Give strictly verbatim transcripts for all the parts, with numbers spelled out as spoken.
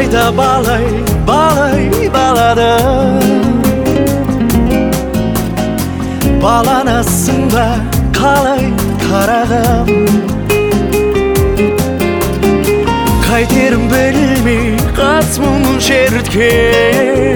балайда балай балай баладым. Баланасың ба қалай қарағым, қайтерім білмей қас мұңын шерткен.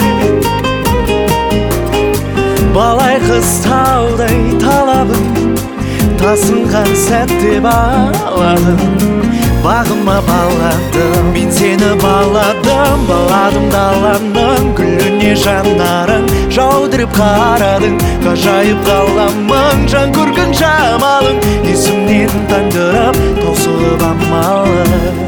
Балай қыз таудай талабым, тасынған сәтте баладым. Бағыма баладым, мен сені баладым. Баладым даланың гүліне жанарың, жаудырып қарадың. Ғажайып ғаламың, жан көргін жамалың, есімнен таңдырып тосылып амалың.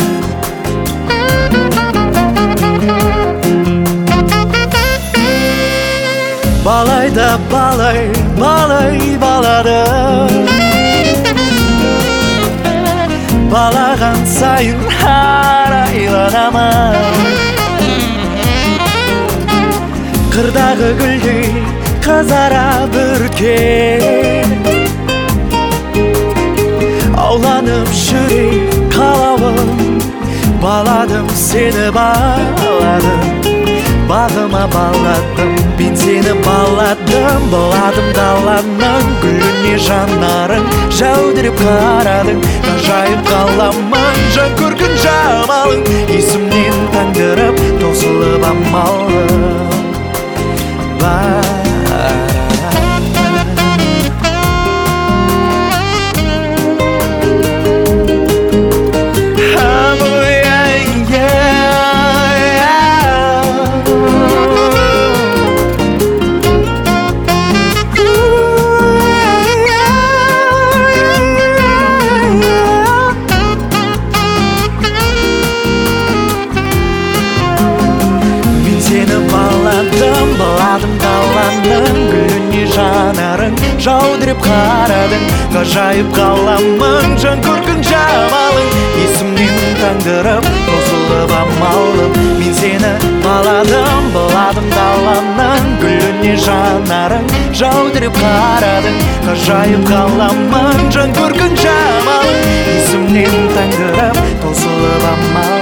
Балайда балай балай баладым. Балаған сайын арайланамын, қырдағы гүлдей қызара бүркен. Ауланып жүрек қалауым, баладым сені баладым. Бағыма баладым, мен сені баладым. Баладым даланың гүліне жанарың, жаудырып қарадың. Ғажайып ғаламың, жан көргін жамалың, есімнен таңдырып тосылып амалың. Баладым даланың гүліне жанарың, жаудырып қарадың. Ғажайып ғаламың, жан көргін жамалың, есімнен таңдырып тосылып амалым. Мен сені баладым, баладым даланың гүліне жанарың, жаудырып қарадың. Ғажайып ғаламың, жан көргін жамалың, есімнен таңдырып тосылып амалым.